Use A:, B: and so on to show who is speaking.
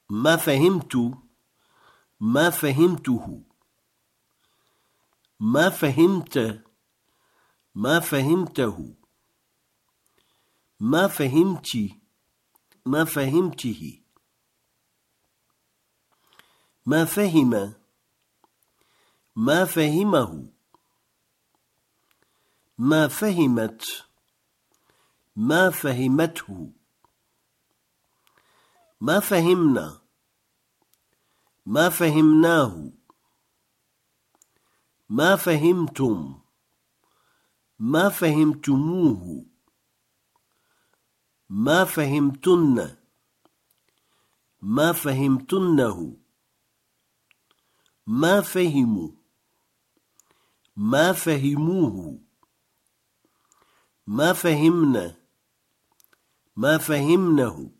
A: ما فهمت، ما فهمته. ما فهمت، ما فهمته. ما فهمت، ما فهمته. ما فهم، ما فهمه. ما فهمت، ما فهمته. ما فهمنا، ما فهمناه. ما فهمتم، ما فهمتموه. ما فهمتن، ما فهمتنه. ما فهموا، ما فهموه. ما فهمنا، ما فهمنه.